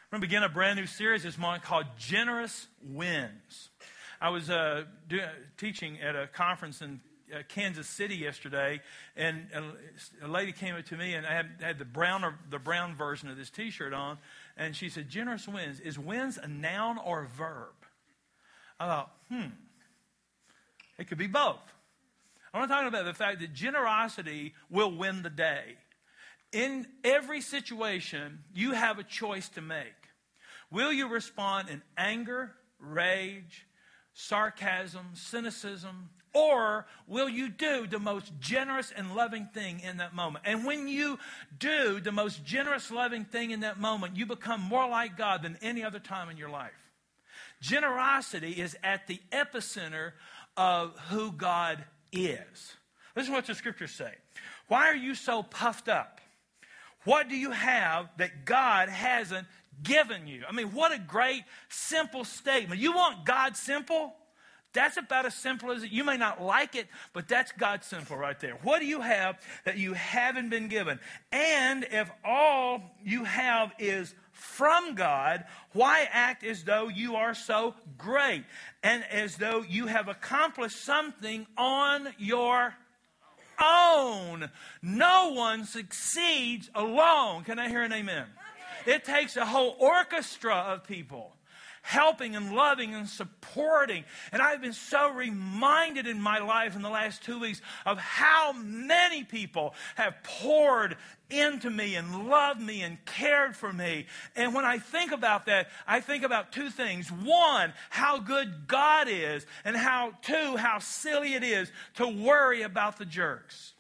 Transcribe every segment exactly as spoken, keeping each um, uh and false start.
We're going to begin a brand new series this morning called Generous Wins. I was uh, do, teaching at a conference in uh, Kansas City yesterday, and a, a lady came up to me, and I had, had the brown or the brown version of this T-shirt on, and she said, "Generous wins. Is wins a noun or a verb?" I thought, hmm, it could be both. I want to talk about the fact that generosity will win the day. In every situation, you have a choice to make. Will you respond in anger, rage, sarcasm, cynicism, or will you do the most generous and loving thing in that moment? And when you do the most generous, loving thing in that moment, you become more like God than any other time in your life. Generosity is at the epicenter of who God is. Listen to what the scriptures say. Why are you so puffed up? What do you have that God hasn't given you? I mean, what a great, simple statement. You want God simple? That's about as simple as it. You may not like it, but that's God simple right there. What do you have that you haven't been given? And if all you have is from God, why act as though you are so great and as though you have accomplished something on your own? No one succeeds alone. Can I hear an amen? It takes a whole orchestra of people helping and loving and supporting. And I've been so reminded in my life in the last two weeks of how many people have poured into me and loved me and cared for me. And when I think about that, I think about two things. One, how good God is, and how two, how silly it is to worry about the jerks.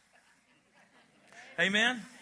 Amen? Amen.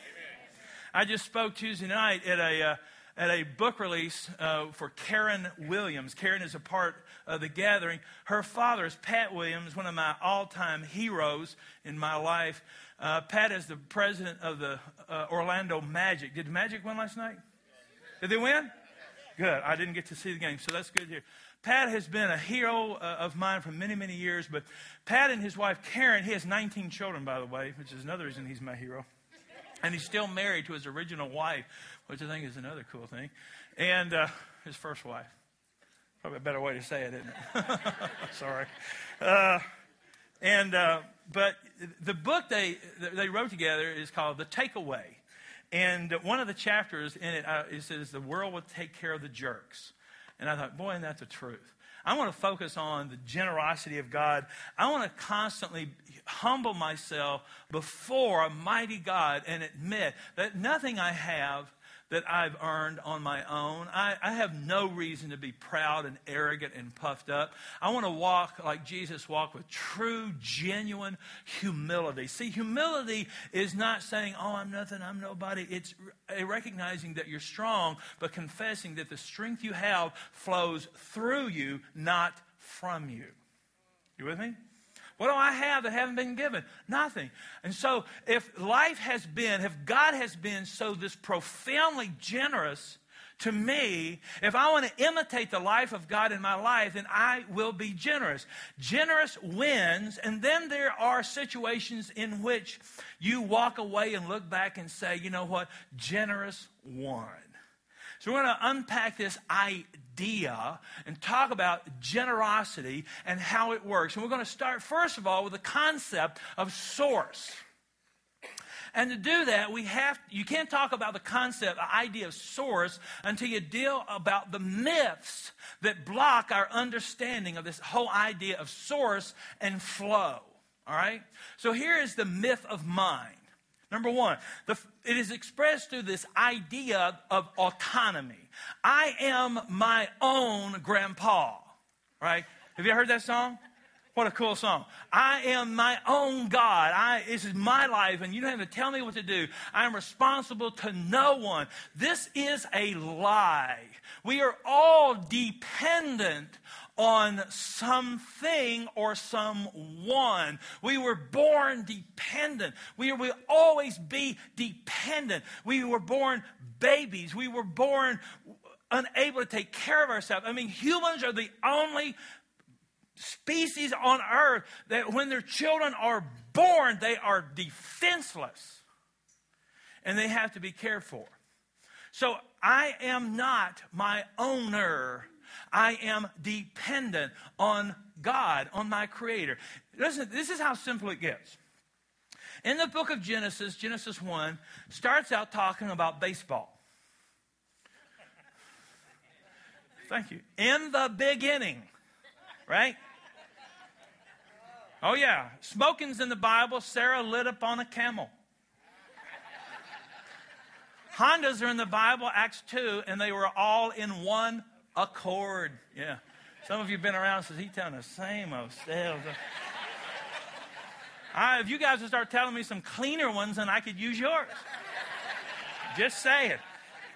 I just spoke Tuesday night at a uh, at a book release uh, for Karen Williams. Karen is a part of the gathering. Her father is Pat Williams, one of my all-time heroes in my life. Uh, Pat is the president of the uh, Orlando Magic. Did the Magic win last night? Did they win? Good. I didn't get to see the game, so that's good here. Pat has been a hero uh, of mine for many, many years. But Pat and his wife, Karen, he has nineteen children, by the way, which is another reason he's my hero. And he's still married to his original wife, which I think is another cool thing. And uh, his first wife. Probably a better way to say it, isn't it? Sorry. Uh, and uh, but the book they they wrote together is called The Takeaway. And one of the chapters in it, uh, it says, the world will take care of the jerks. And I thought, boy, and that's the truth. I want to focus on the generosity of God. I want to constantly humble myself before a mighty God and admit that nothing I have that I've earned on my own. I, I have no reason to be proud and arrogant and puffed up. I want to walk like Jesus walked, with true, genuine humility. See, humility is not saying, oh, I'm nothing, I'm nobody. It's recognizing that you're strong, but confessing that the strength you have flows through you, not from you. You with me? What do I have that haven't been given? Nothing. And so if life has been, if God has been so this profoundly generous to me, if I want to imitate the life of God in my life, then I will be generous. Generous wins, and then there are situations in which you walk away and look back and say, you know what? Generous won. So we're going to unpack this idea and talk about generosity and how it works. And we're going to start, first of all, with the concept of source. And to do that, we have you can't talk about the concept, the idea of source, until you deal about the myths that block our understanding of this whole idea of source and flow. All right? So here is the myth of mind. Number one, the, it is expressed through this idea of autonomy. I am my own grandpa, right? Have you heard that song? What a cool song. I am my own God. I, this is my life, and you don't have to tell me what to do. I am responsible to no one. This is a lie. We are all dependent on something or someone. We were born dependent. We will always be dependent. We were born babies. We were born unable to take care of ourselves. I mean, humans are the only species on earth that when their children are born, they are defenseless. And they have to be cared for. So I am not my owner. I am dependent on God, on my Creator. Listen, this is how simple it gets. In the book of Genesis, Genesis one, starts out talking about baseball. Thank you. In the beginning, right? Oh, yeah. Smoking's in the Bible. Sarah lit up on a camel. Hondas are in the Bible, Acts two, and they were all in one accord. Yeah. Some of you have been around, says he's telling the same old tales. I, if you guys would start telling me some cleaner ones, then I could use yours. Just say it.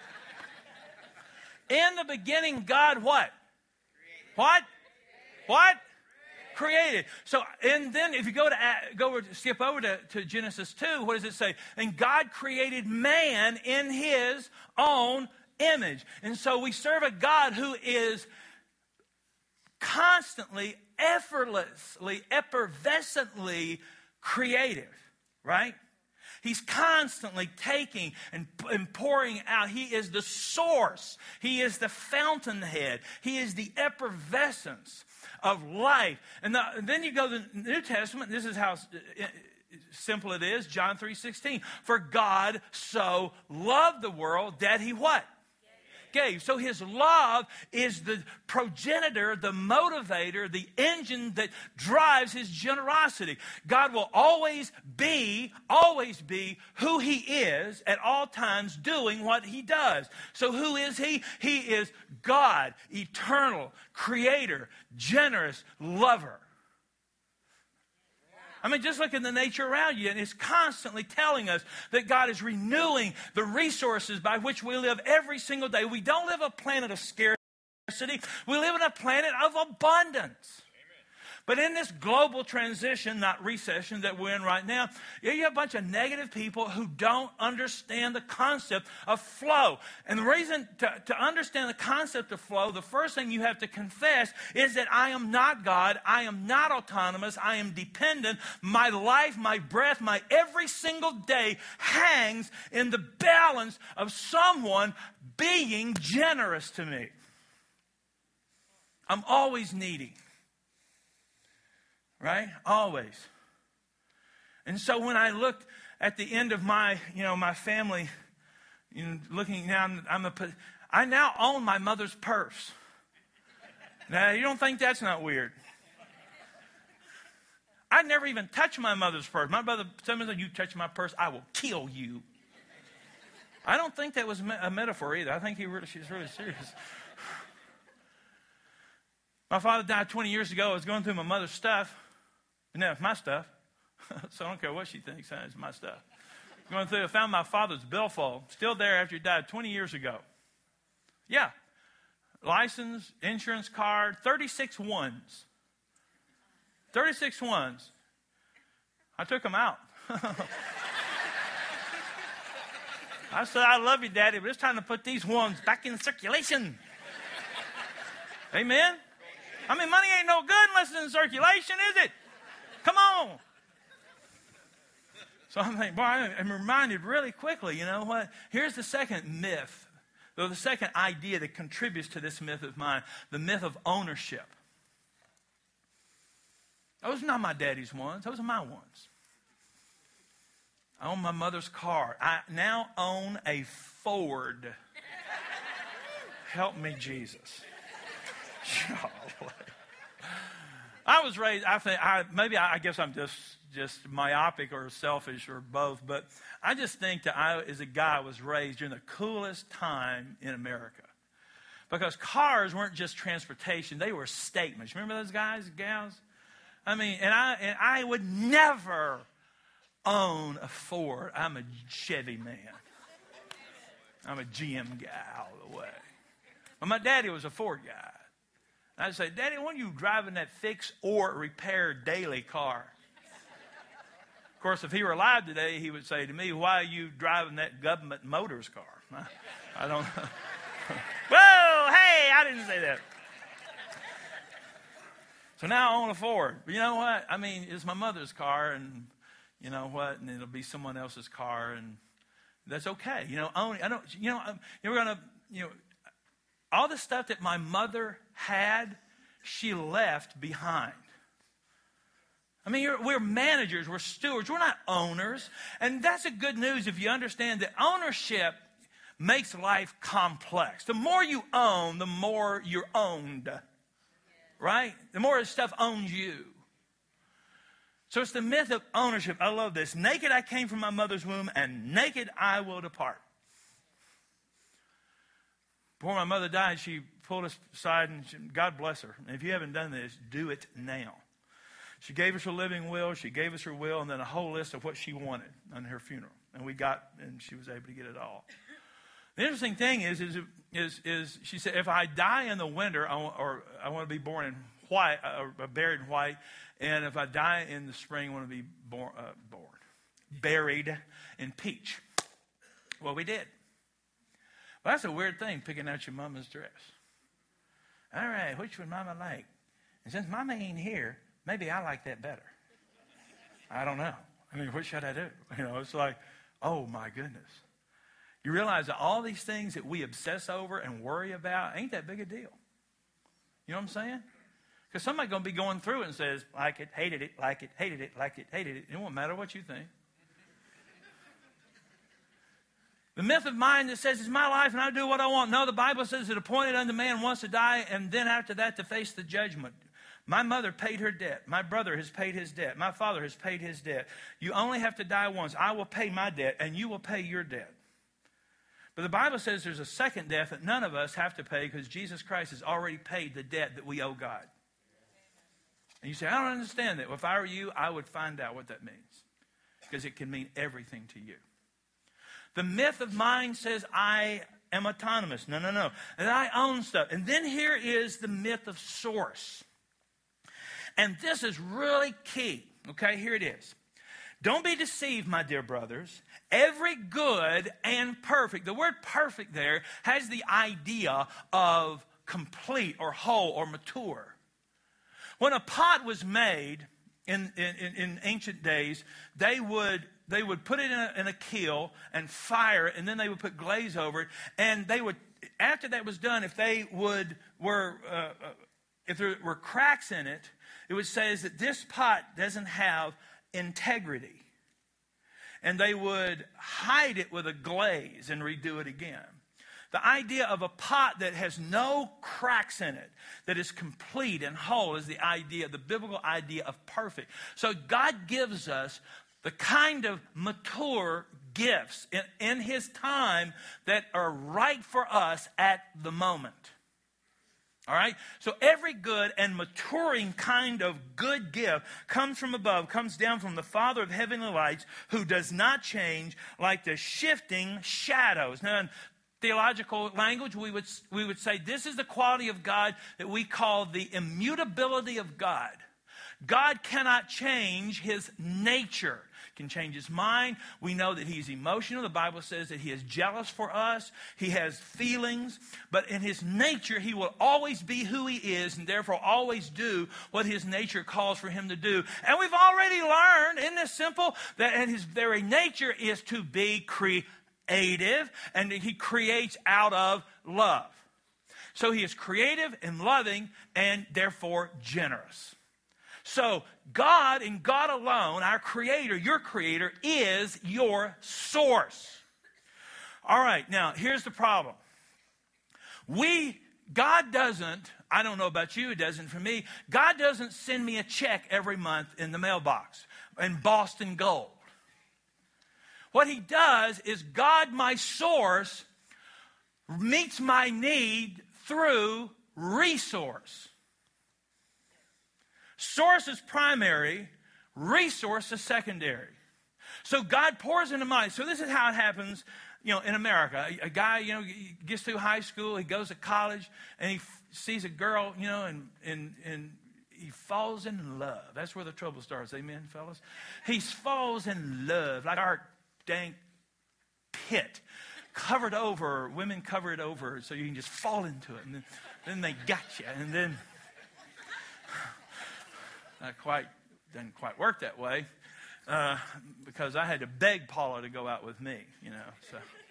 In the beginning, God what? Created. What? Created. What? Created. So, and then if you go to go over, skip over to, to Genesis two, what does it say? And God created man in his own image. And so we serve a God who is constantly, effortlessly, effervescently creative, right? He's constantly taking and, and pouring out. He is the source. He is the fountainhead. He is the effervescence of life. And, the, and then you go to the New Testament. This is how simple it is. John three sixteen. For God so loved the world that he what? Gave. So his love is the progenitor, the motivator, the engine that drives his generosity. God will always be, always be who he is at all times doing what he does. So who is he? He is God, eternal, creator, generous, lover. I mean, just look at the nature around you, and it's constantly telling us that God is renewing the resources by which we live every single day. We don't live a planet of scarcity. We live on a planet of abundance. But in this global transition, not recession that we're in right now, you have a bunch of negative people who don't understand the concept of flow. And the reason to, to understand the concept of flow, the first thing you have to confess is that I am not God. I am not autonomous. I am dependent. My life, my breath, my every single day hangs in the balance of someone being generous to me. I'm always needy. Right? Always. And so when I looked at the end of my, you know, my family, you know, looking now, I'm a, I now own my mother's purse. Now, you don't think that's not weird? I never even touched my mother's purse. My brother, somebody said, you touch my purse, I will kill you. I don't think that was a metaphor either. I think he really, she's really serious. My father died twenty years ago. I was going through my mother's stuff. And that's my stuff. So I don't care what she thinks. It's my stuff. Going through, I found my father's billfold. Still there after he died twenty years ago. Yeah. License, insurance card, thirty-six ones. thirty-six ones. I took them out. I said, I love you, Daddy, but it's time to put these ones back in circulation. Amen? I mean, money ain't no good unless it's in circulation, is it? Come on. So I'm thinking, boy, I'm reminded really quickly, you know what? Here's the second myth, or the second idea that contributes to this myth of mine, the myth of ownership. Those are not my daddy's ones. Those are my ones. I own my mother's car. I now own a Ford. Help me, Jesus. I was raised, I think, I, maybe I, I guess I'm just, just myopic or selfish or both, but I just think that I, as a guy, was raised during the coolest time in America. Because cars weren't just transportation, they were statements. Remember those guys and gals? I mean, and I, and I would never own a Ford. I'm a Chevy man. I'm a G M guy all the way. But my daddy was a Ford guy. I'd say, Daddy, why are you driving that fix or repair daily car? Of course, if he were alive today, he would say to me, why are you driving that government motors car? I, I don't know. Whoa, hey, I didn't say that. So now I own a Ford. But you know what? I mean, it's my mother's car, and you know what? And it'll be someone else's car, and that's okay. You know, own, I don't. You know, you're gonna. you know, all the stuff that my mother had, she left behind. I mean, you're, we're managers, we're stewards, we're not owners. And that's a good news if you understand that ownership makes life complex. The more you own, the more you're owned. Right? The more stuff owns you. So it's the myth of ownership. I love this. Naked I came from my mother's womb, and naked I will depart. Before my mother died, she pulled us aside, and she, God bless her. And if you haven't done this, do it now. She gave us her living will. She gave us her will, and then a whole list of what she wanted on her funeral. And we got, and she was able to get it all. The interesting thing is, is, is, is she said, if I die in the winter, I want, or I want to be born in white, or buried in white, and if I die in the spring, I want to be born, uh, born, buried in peach. Well, we did. Well, that's a weird thing, picking out your mama's dress. All right, which would mama like? And since mama ain't here, maybe I like that better. I don't know. I mean, what should I do? You know, it's like, oh my goodness. You realize that all these things that we obsess over and worry about ain't that big a deal. You know what I'm saying? Because somebody's going to be going through it and says, like it, hated it, like it, hated it, like it, hated it. It won't matter what you think. The myth of mine that says it's my life and I do what I want. No, the Bible says it appointed unto man once to die and then after that to face the judgment. My mother paid her debt. My brother has paid his debt. My father has paid his debt. You only have to die once. I will pay my debt and you will pay your debt. But the Bible says there's a second death that none of us have to pay because Jesus Christ has already paid the debt that we owe God. And you say, I don't understand that. Well, if I were you, I would find out what that means. Because it can mean everything to you. The myth of mine says I am autonomous. No, no, no. And I own stuff. And then here is the myth of source. And this is really key. Okay, here it is. Don't be deceived, my dear brothers. Every good and perfect, the word perfect there has the idea of complete or whole or mature. When a pot was made in, in, in ancient days, they would, they would put it in a, in a kiln and fire it, and then they would put glaze over it. And they would, after that was done, if they would were uh, uh, if there were cracks in it, it would say that this pot doesn't have integrity. And they would hide it with a glaze and redo it again. The idea of a pot that has no cracks in it, that is complete and whole, is the idea, the biblical idea of perfect. So God gives us the kind of mature gifts in, in His time that are right for us at the moment. All right? So every good and maturing kind of good gift comes from above, comes down from the Father of heavenly lights, who does not change like the shifting shadows. Now, in theological language, we would, we would say this is the quality of God that we call the immutability of God. God cannot change His nature. Can change His mind. We know that He's emotional. The Bible says that He is jealous for us. He has feelings. But in His nature, He will always be who He is and therefore always do what His nature calls for Him to do. And we've already learned, isn't this simple, that in His very nature is to be creative, and that He creates out of love. So He is creative and loving and therefore generous. So God and God alone, our Creator, your Creator, is your source. All right, now here's the problem. We, God doesn't, I don't know about you, it doesn't for me, God doesn't send me a check every month in the mailbox in Boston gold. What He does is God, my source, meets my need through resource. Source is primary, resource is secondary. So God pours into mine. So this is how it happens, you know, in America. A, a guy, you know, gets through high school, he goes to college, and he f- sees a girl, you know, and, and, and he falls in love. That's where the trouble starts. Amen, fellas? He falls in love, like our dang pit. Covered over, women cover it over so you can just fall into it. And then, then they got you. And then... Not quite, doesn't quite work that way, uh, because I had to beg Paula to go out with me, you know. So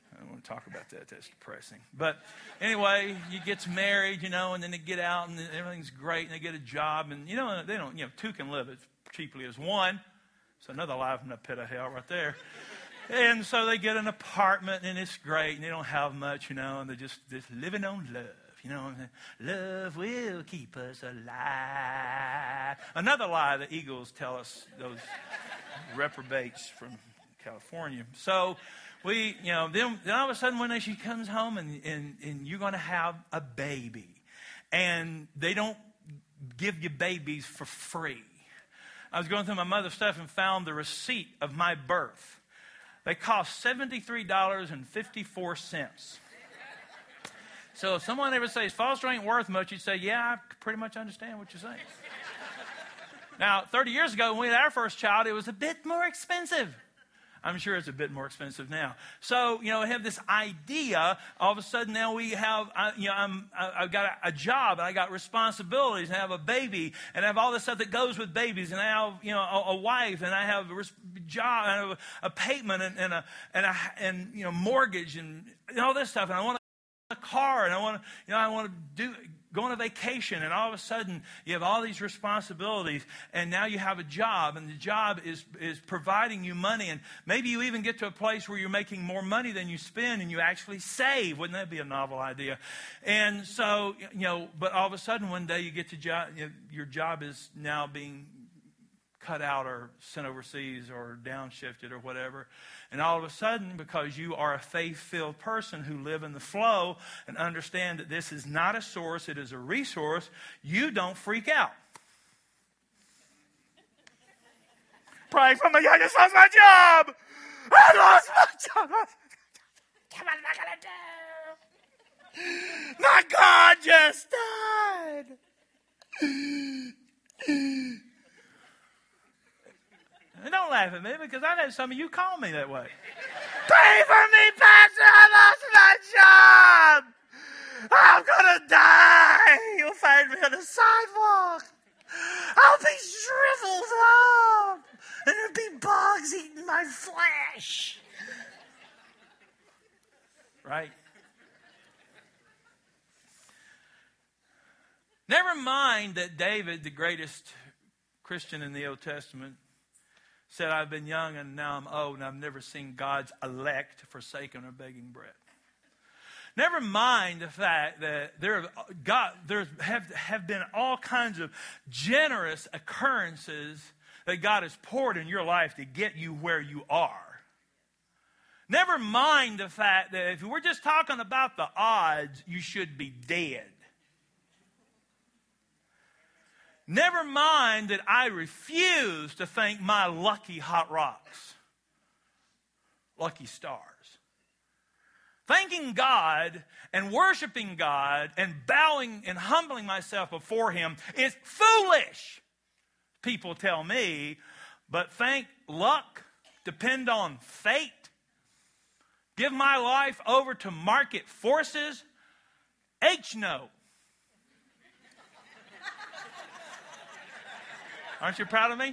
I don't want to talk about that. That's depressing. But anyway, you get married, you know, and then they get out and everything's great and they get a job. And, you know, they don't, you know, two can live as cheaply as one. It's another life in the pit of hell right there. And so they get an apartment and it's great and they don't have much, you know, and they're just, just living on love. You know, love will keep us alive. Another lie the Eagles tell us, those reprobates from California. So we, you know, then, then all of a sudden one day she comes home and, and, and you're going to have a baby. And they don't give you babies for free. I was going through my mother's stuff and found the receipt of my birth. They cost seventy-three dollars and fifty-four cents. So if someone ever says, Foster ain't worth much, you'd say, yeah, I pretty much understand what you're saying. Now, thirty years ago, when we had our first child, it was a bit more expensive. I'm sure it's a bit more expensive now. So, you know, I have this idea. All of a sudden now we have, I, you know, I'm, I've got a, a job and I got responsibilities and I have a baby and I have all the stuff that goes with babies and I have, you know, a, a wife and I have a res- job and I have a, a payment and, and a, and a, and, you know, mortgage and, and all this stuff. And I want a car and I want to, you know, I want to do, go on a vacation, and all of a sudden you have all these responsibilities, and now you have a job, and the job is is providing you money, and maybe you even get to a place where you're making more money than you spend, and you actually save. Wouldn't that be a novel idea? And so, you know, but all of a sudden one day you get to job, you know, your job is now being cut out or sent overseas or downshifted or whatever. And all of a sudden, because you are a faith-filled person who live in the flow and understand that this is not a source, it is a resource, you don't freak out. Pray for me, I just lost my job! I lost my job! What am I going to do? My God just died! And don't laugh at me, because I know some of you call me that way. Pray for me, Pastor, I lost my job. I'm going to die. You'll find me on the sidewalk. I'll be shriveled up. And there'll be bugs eating my flesh. Right? Never mind that David, the greatest Christian in the Old Testament, said, I've been young and now I'm old and I've never seen God's elect forsaken or begging bread. Never mind the fact that there have, God, there have, have been all kinds of generous occurrences that God has poured in your life to get you where you are. Never mind the fact that if we're just talking about the odds, you should be dead. Never mind that I refuse to thank my lucky hot rocks, lucky stars. Thanking God and worshiping God and bowing and humbling myself before Him is foolish, people tell me. But thank luck, depend on fate, give my life over to market forces, H no. Aren't you proud of me?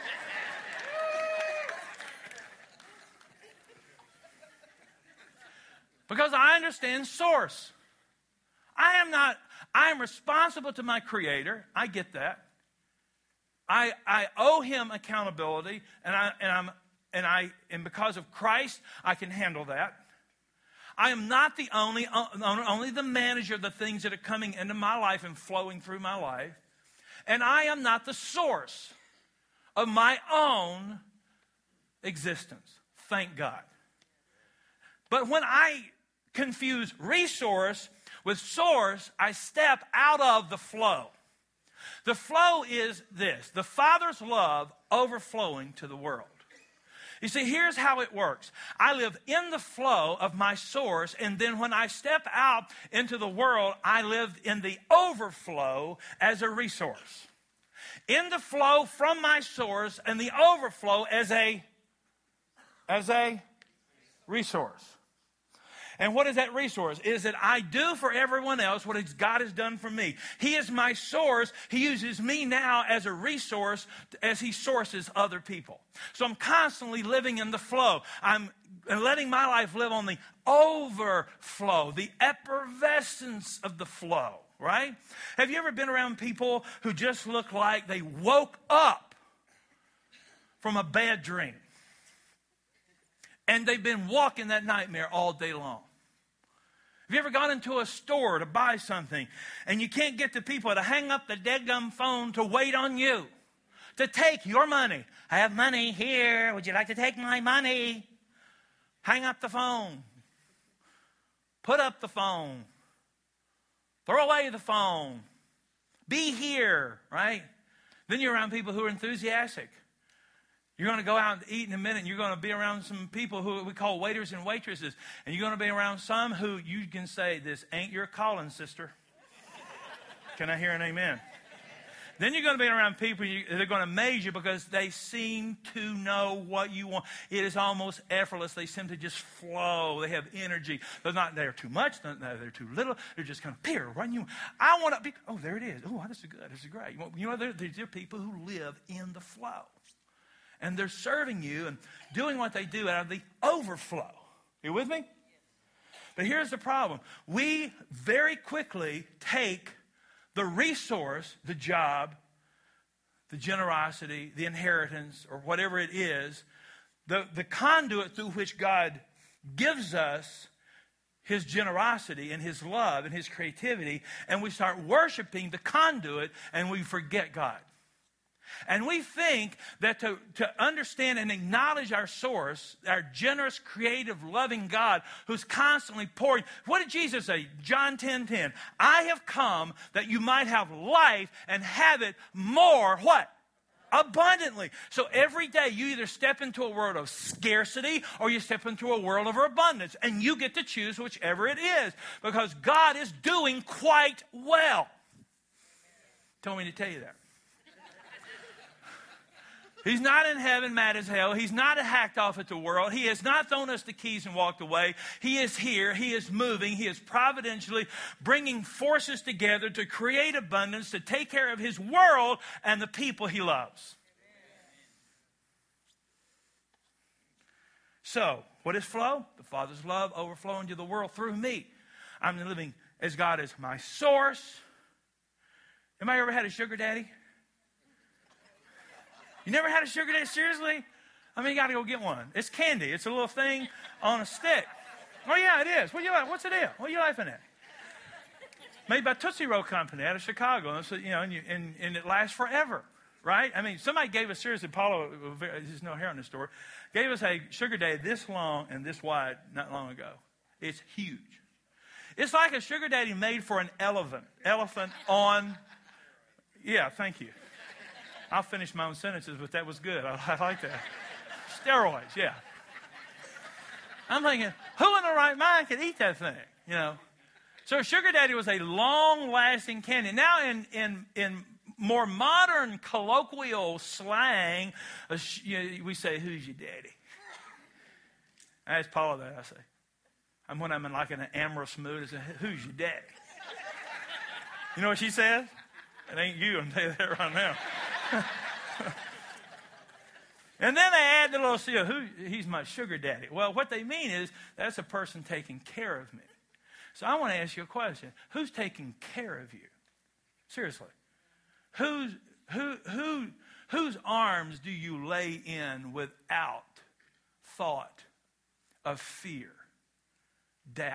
Because I understand source. I am not, I am responsible to my Creator. I get that. I I owe Him accountability, and I and I'm and I and because of Christ, I can handle that. I am not the only only the manager of the things that are coming into my life and flowing through my life. And I am not the source of my own existence. Thank God. But when I confuse resource with source, I step out of the flow. The flow is this: the Father's love overflowing to the world. You see, here's how it works. I live in the flow of my source, and then when I step out into the world, I live in the overflow as a resource. In the flow from my source and the overflow as a, as a resource. And what is that resource? Is that I do for everyone else what God has done for me. He is my source. He uses me now as a resource as He sources other people. So I'm constantly living in the flow. I'm and letting my life live on the overflow, the effervescence of the flow, right? Have you ever been around people who just look like they woke up from a bad dream? And they've been walking that nightmare all day long. Have you ever gone into a store to buy something and you can't get the people to hang up the deadgum phone to wait on you, to take your money? I have money here. Would you like to take my money? Hang up the phone. Put up the phone. Throw away the phone. Be here, right? Then you're around people who are enthusiastic. You're going to go out and eat in a minute, and you're going to be around some people who we call waiters and waitresses. And you're going to be around some who you can say, this ain't your calling, sister. Can I hear an amen? Then you're going to be around people you, they're going to amaze you because they seem to know what you want. It is almost effortless. They seem to just flow. They have energy. They're not there too much. They're, they're too little. They're just kind of here, right? You, I want to be, oh, there it is. Oh, this is good. This is great. You know, there, there are people who live in the flow. And they're serving you and doing what they do out of the overflow. You with me? But here's the problem. We very quickly take the resource, the job, the generosity, the inheritance, or whatever it is, the, the conduit through which God gives us His generosity and His love and His creativity, and we start worshiping the conduit and we forget God. And we think that to, to understand and acknowledge our source, our generous, creative, loving God who's constantly pouring. What did Jesus say? John ten ten. I have come that you might have life and have it more, what? Abundantly. So every day you either step into a world of scarcity or you step into a world of abundance. And you get to choose whichever it is. Because God is doing quite well. Told me to tell you that. He's not in heaven mad as hell. He's not hacked off at the world. He has not thrown us the keys and walked away. He is here. He is moving. He is providentially bringing forces together to create abundance, to take care of His world and the people He loves. So, what is flow? The Father's love overflowing to the world through me. I'm living as God is my source. Have I ever had a sugar daddy? You never had a sugar daddy? Seriously? I mean, you got to go get one. It's candy. It's a little thing on a stick. Oh, yeah, it is. What you like? What's the deal? What are you laughing at? Made by Tootsie Roll Company out of Chicago. And, so, you know, and, you, and, and it lasts forever, right? I mean, somebody gave us, seriously, Paula, there's no hair on this story, gave us a sugar daddy this long and this wide not long ago. It's huge. It's like a sugar daddy made for an elephant. Elephant on, yeah, thank you. I'll finish my own sentences, but that was good. I, I like that. Steroids, yeah. I'm thinking, who in the right mind could eat that thing? You know. So sugar daddy was a long-lasting candy. Now, in in in more modern colloquial slang, uh, you know, we say, "Who's your daddy?" I ask Paula that. I say, "I'm when I'm in like an amorous mood. I say, who's your daddy?" You know what she says? It ain't you. I'll tell you that right now. And then they add the little seal, who he's my sugar daddy. Well, what they mean is that's a person taking care of me. So I want to ask you a question. Who's taking care of you? Seriously. Who's, who, who, whose arms do you lay in without thought of fear, doubt,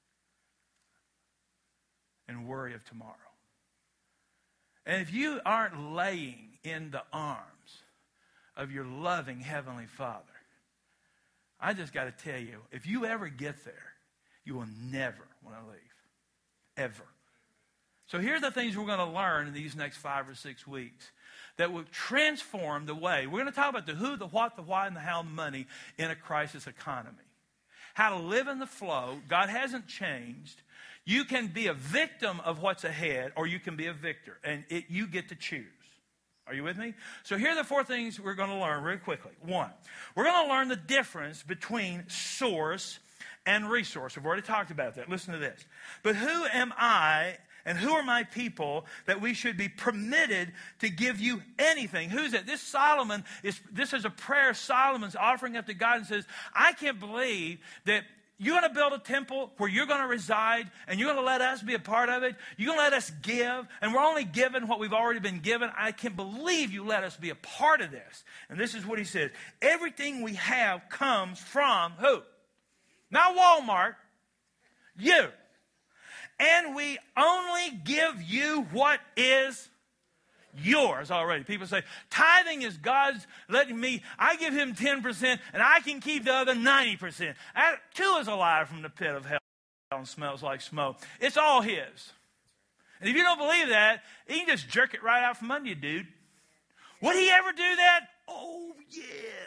and worry of tomorrow? And if you aren't laying in the arms of your loving Heavenly Father, I just got to tell you, if you ever get there, you will never want to leave. Ever. So here's the things we're going to learn in these next five or six weeks that will transform the way. We're going to talk about the who, the what, the why, and the how, and the money in a crisis economy. How to live in the flow. God hasn't changed. You can be a victim of what's ahead, or you can be a victor. And it, you get to choose. Are you with me? So here are the four things we're going to learn really quickly. One, we're going to learn the difference between source and resource. We've already talked about that. Listen to this. But who am I And who are my people that we should be permitted to give you anything? Who's it? This Solomon, is. this is a prayer Solomon's offering up to God and says, I can't believe that you're going to build a temple where you're going to reside and you're going to let us be a part of it. You're going to let us give, and we're only given what we've already been given. I can't believe you let us be a part of this. And this is what he says. Everything we have comes from who? Not Walmart. You. And we only give you what is yours already. People say, tithing is God's letting me, I give him ten percent and I can keep the other ninety percent. That too is a lie from the pit of hell and smells like smoke. It's all his. And if you don't believe that, he can just jerk it right out from under you, dude. Would he ever do that? Oh, yeah.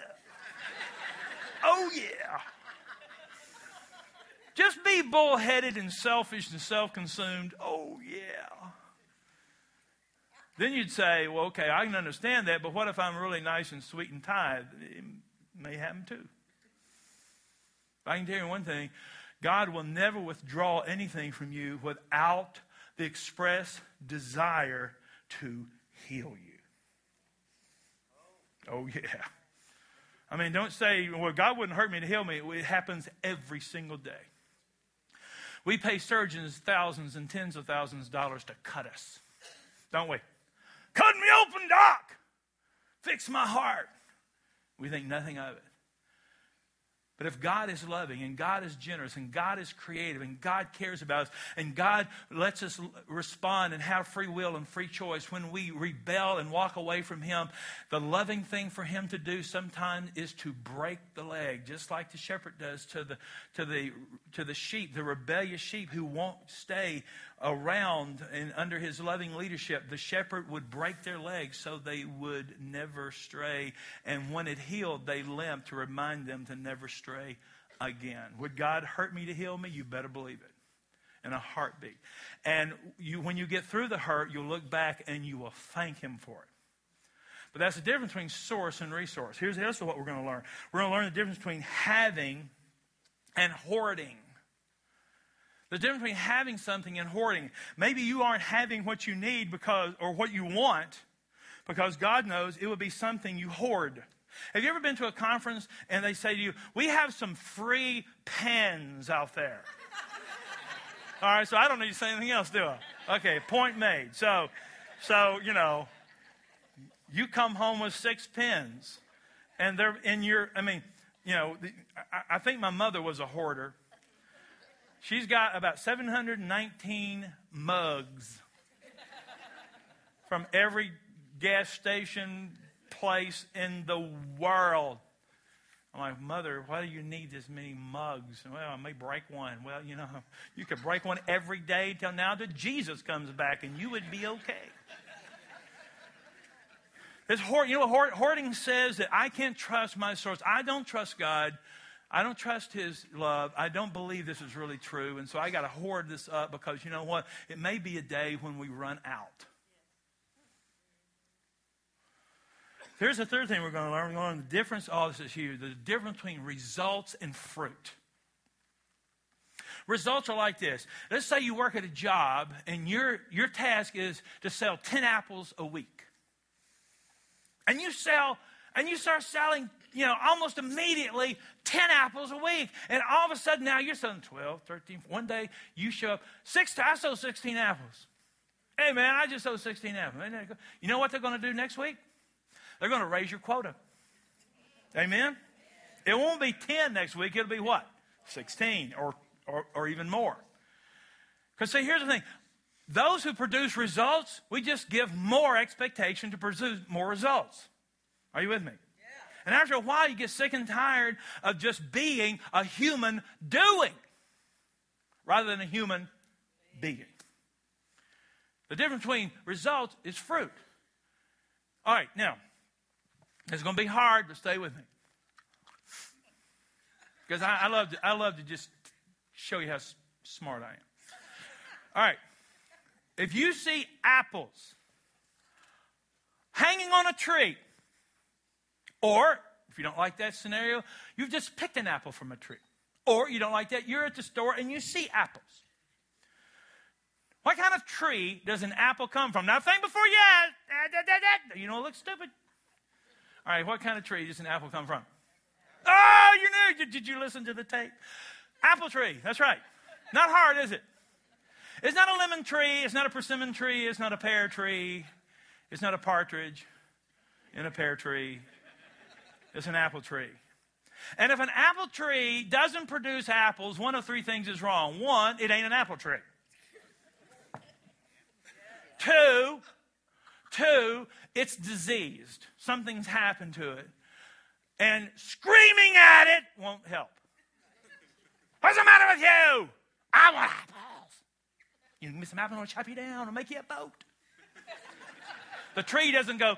Oh, yeah. Just be bullheaded and selfish and self-consumed. Oh, yeah. Then you'd say, well, okay, I can understand that, but what if I'm really nice and sweet and tithe? It may happen too. But I can tell you one thing. God will never withdraw anything from you without the express desire to heal you. Oh, yeah. I mean, don't say, well, God wouldn't hurt me to heal me. It happens every single day. We pay surgeons thousands and tens of thousands of dollars to cut us, don't we? Cut me open, doc. Fix my heart. We think nothing of it. But if God is loving and God is generous and God is creative and God cares about us and God lets us respond and have free will and free choice, when we rebel and walk away from him, the loving thing for him to do sometimes is to break the leg, just like the shepherd does to the to the to the sheep, the rebellious sheep who won't stay around and under his loving leadership. The shepherd would break their legs so they would never stray, and when it healed, they limped to remind them to never stray again. Would God hurt me to heal me? You better believe it. In a heartbeat. And you, when you get through the hurt, you'll look back and you will thank him for it. But that's the difference between source and resource. Here's, here's what we're going to learn. We're going to learn the difference between having and hoarding. The difference between having something and hoarding. Maybe you aren't having what you need because, or what you want, because God knows it would be something you hoard. Have you ever been to a conference and they say to you, we have some free pens out there? All right, so I don't need to say anything else, do I? Okay, point made. So, so you know, you come home with six pens, and they're in your, I mean, you know, I, I think my mother was a hoarder. She's got about seven hundred nineteen mugs from every gas station place in the world. I'm like, Mother, why do you need this many mugs? Well, I may break one. Well, you know, you could break one every day till now that Jesus comes back, and you would be okay. This hoard, you know what hoarding says? That I can't trust my source. I don't trust God. I don't trust his love. I don't believe this is really true. And so I got to hoard this up because, you know what? It may be a day when we run out. Here's the third thing we're going to learn. We're going to learn the difference. Oh, this is huge. The difference between results and fruit. Results are like this. Let's say you work at a job and your, your task is to sell ten apples a week. And you sell, and you start selling, you know, almost immediately ten apples a week. And all of a sudden now you're selling twelve, thirteen. One day you show up, six, I sold sixteen apples. Hey, man, I just sold sixteen apples. You know what they're going to do next week? They're going to raise your quota. Amen? It won't be ten next week. It'll be what? sixteen or, or, or even more. Because see, here's the thing. Those who produce results, we just give more expectation to produce more results. Are you with me? Yeah. And after a while, you get sick and tired of just being a human doing rather than a human being. The difference between results is fruit. All right, now, it's going to be hard, but stay with me. Because I, I, love to, I love to just show you how s- smart I am. All right. If you see apples hanging on a tree, or if you don't like that scenario, you've just picked an apple from a tree. Or you don't like that, you're at the store and you see apples. What kind of tree does an apple come from? Now think before you ask. Da, da, da, da. You know, it looks stupid. All right, what kind of tree does an apple come from? Oh, you knew. Did, did you listen to the tape? Apple tree. That's right. Not hard, is it? It's not a lemon tree. It's not a persimmon tree. It's not a pear tree. It's not a partridge in a pear tree. It's an apple tree. And if an apple tree doesn't produce apples, one of three things is wrong. One, it ain't an apple tree. Two, two, it's diseased. Something's happened to it. And screaming at it won't help. What's the matter with you? I want apples. You can give me some apples, I'll chop you down and make you a boat. The tree doesn't go.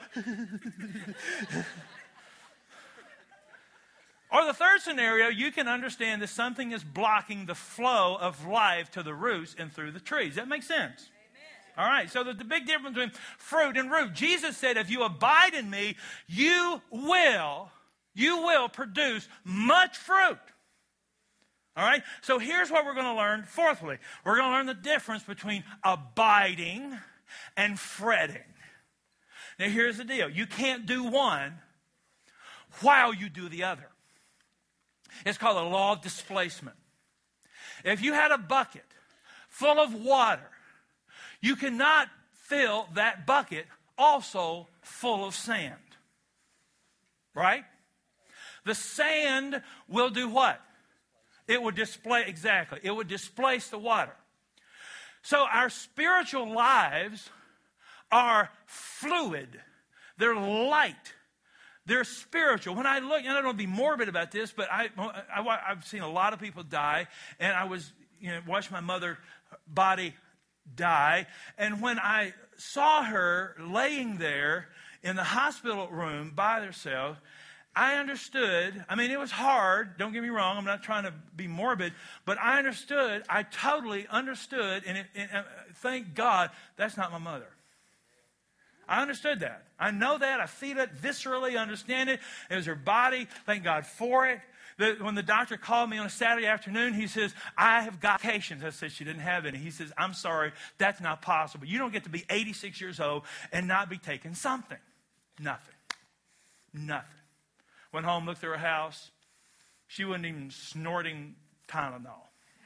Or the third scenario, you can understand that something is blocking the flow of life to the roots and through the trees. That makes sense? All right, so the, the big difference between fruit and root. Jesus said, if you abide in me, you will, you will produce much fruit. All right, so here's what we're going to learn. Fourthly, we're going to learn the difference between abiding and fretting. Now, here's the deal. You can't do one while you do the other. It's called the law of displacement. If you had a bucket full of water, you cannot fill that bucket also full of sand. Right? The sand will do what? It would displace, exactly. It would displace the water. So our spiritual lives are fluid. They're light. They're spiritual. When I look, and I don't want to be morbid about this, but I, I, I've seen a lot of people die, and I was, you know, watched my mother's body die, and when I saw her laying there in the hospital room by herself, I understood. I mean, it was hard. Don't get me wrong. I'm not trying to be morbid, but I understood. I totally understood, and, it, and uh, thank God that's not my mother. I understood that. I know that. I feel it viscerally. I understand it. It was her body. Thank God for it. The, when the doctor called me on a Saturday afternoon, he says, I have got vacations. I said she didn't have any. He says, I'm sorry, that's not possible. You don't get to be eighty-six years old and not be taking something. Nothing. Nothing. Went home, looked through her house. She wasn't even snorting Tylenol.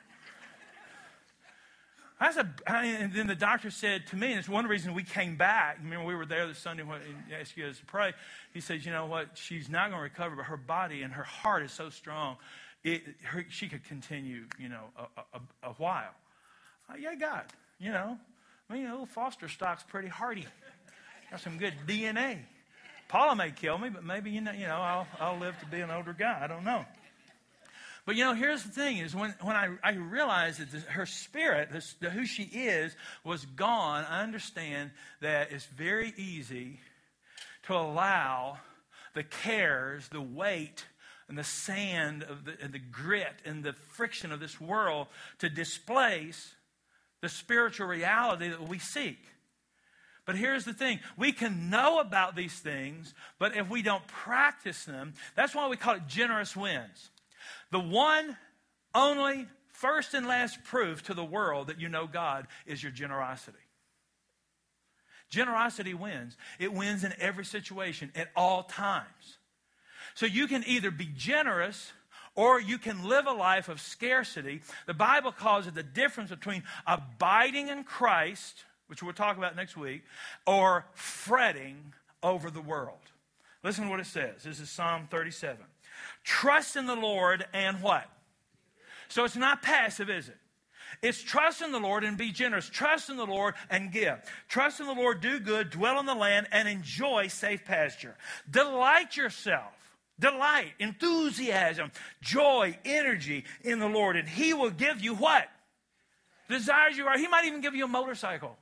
I said, and then the doctor said to me, and it's one reason we came back. Remember, we were there this Sunday when he asked you guys to pray. He says, you know what? She's not going to recover, but her body and her heart is so strong, it, her, she could continue, you know, a, a, a while. Uh, yeah, God, you know. I mean, little Foster stock's pretty hardy. Got some good D N A. Paula may kill me, but maybe, you know, you know, I'll, I'll live to be an older guy. I don't know. But, you know, here's the thing is when, when I, I realized that the, her spirit, this, the, who she is, was gone, I understand that it's very easy to allow the cares, the weight, and the sand, of the, and the grit, and the friction of this world to displace the spiritual reality that we seek. But here's the thing. We can know about these things, but if we don't practice them, that's why we call it generous wins. The one, only, first and last proof to the world that you know God is your generosity. Generosity wins. It wins in every situation, at all times. So you can either be generous or you can live a life of scarcity. The Bible calls it the difference between abiding in Christ, which we'll talk about next week, or fretting over the world. Listen to what it says. This is Psalm thirty-seven. Trust in the Lord and what? So it's not passive, is it? It's trust in the Lord and be generous. Trust in the Lord and give. Trust in the Lord, do good, dwell in the land, and enjoy safe pasture. Delight yourself. Delight, enthusiasm, joy, energy in the Lord. And He will give you what? Desires you are. He might even give you a motorcycle.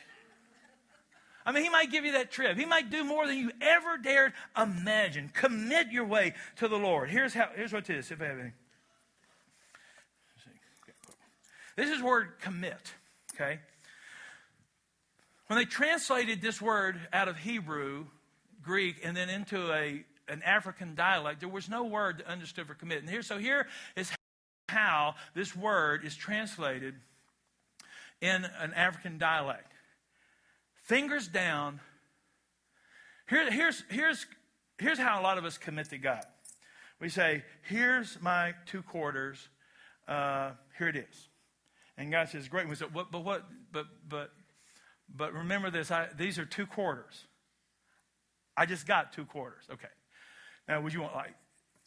I mean, He might give you that trip. He might do more than you ever dared imagine. Commit your way to the Lord. Here's how. Here's what it is. If I have any. This is word commit. Okay. When they translated this word out of Hebrew, Greek, and then into a an African dialect, there was no word that understood for commit. And here, so here is how this word is translated in an African dialect. Fingers down. Here, here's, here's, here's how a lot of us commit to God. We say, here's my two quarters. Uh, here it is. And God says, great. And we say, what, but what, but, but, but remember this, I, these are two quarters. I just got two quarters. Okay. Now, would you want like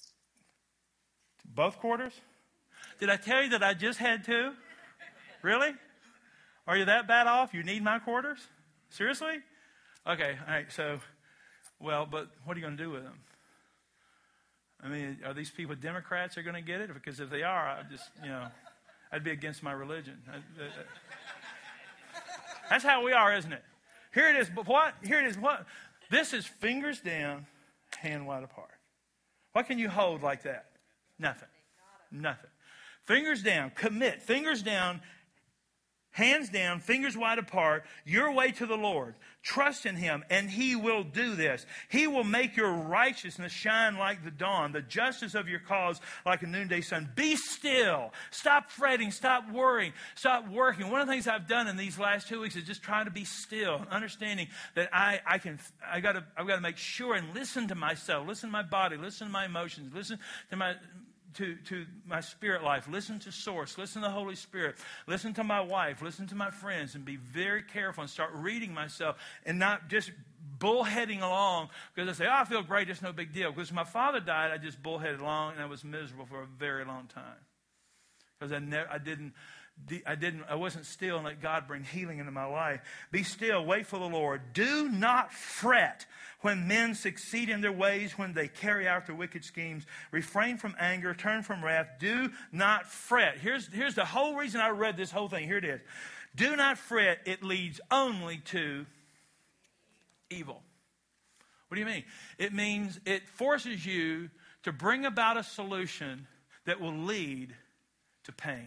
both quarters? Did I tell you that I just had two? Really? Are you that bad off? You need my quarters? Seriously? Okay. All right. So, well, but what are you going to do with them? I mean, are these people Democrats that are going to get it? Because if they are, I just, you know, I'd be against my religion. I, I, that's how we are, isn't it? Here it is. But what? Here it is. What? This is fingers down, hand wide apart. What can you hold like that? Nothing. Nothing. Fingers down. Commit. Fingers down. Hands down, fingers wide apart, your way to the Lord. Trust in Him, and He will do this. He will make your righteousness shine like the dawn, the justice of your cause like a noonday sun. Be still. Stop fretting. Stop worrying. Stop working. One of the things I've done in these last two weeks is just try to be still, understanding that I, I can, I gotta, I've got to make sure and listen to myself, listen to my body, listen to my emotions, listen to my... To, to my spirit life. Listen to Source. Listen to the Holy Spirit. Listen to my wife. Listen to my friends. And be very careful and start reading myself and not just bullheading along because I say, oh, I feel great. It's no big deal. Because my father died, I just bullheaded along and I was miserable for a very long time. Because I, never, I didn't... I didn't, I wasn't still and let God bring healing into my life. Be still, wait for the Lord. Do not fret when men succeed in their ways, when they carry out their wicked schemes. Refrain from anger, turn from wrath. Do not fret. Here's, here's the whole reason I read this whole thing. Here it is. Do not fret. It leads only to evil. What do you mean? It means it forces you to bring about a solution that will lead to pain.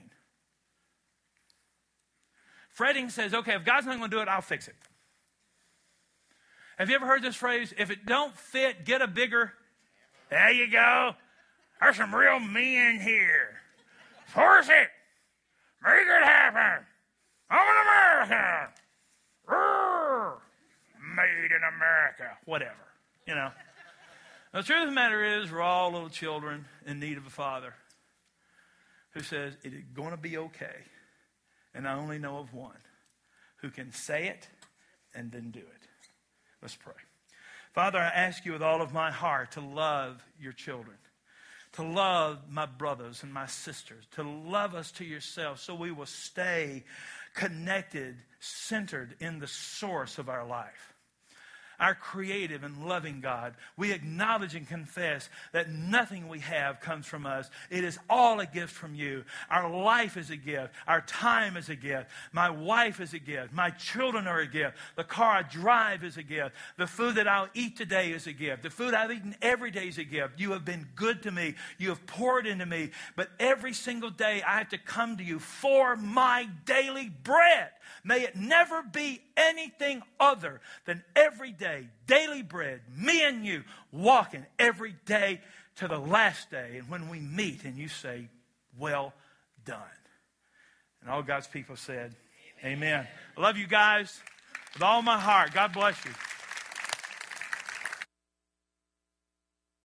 Fretting says, okay, if God's not going to do it, I'll fix it. Have you ever heard this phrase? If it don't fit, get a bigger. There you go. There's some real men here. Force it. Make it happen. I'm in America. Roar. Made in America. Whatever. You know. The truth of the matter is, we're all little children in need of a father who says, it is going to be okay. And I only know of one who can say it and then do it. Let's pray. Father, I ask you with all of my heart to love your children, to love my brothers and my sisters, to love us to yourself so we will stay connected, centered in the source of our life. Our creative and loving God, we acknowledge and confess that nothing we have comes from us. It is all a gift from you. Our life is a gift. Our time is a gift. My wife is a gift. My children are a gift. The car I drive is a gift. The food that I'll eat today is a gift. The food I've eaten every day is a gift. You have been good to me. You have poured into me. But every single day I have to come to you for my daily bread. May it never be anything other than every day, daily bread, me and you, walking every day to the last day. And when we meet and you say, well done. And all God's people said, amen. Amen. I love you guys with all my heart. God bless you.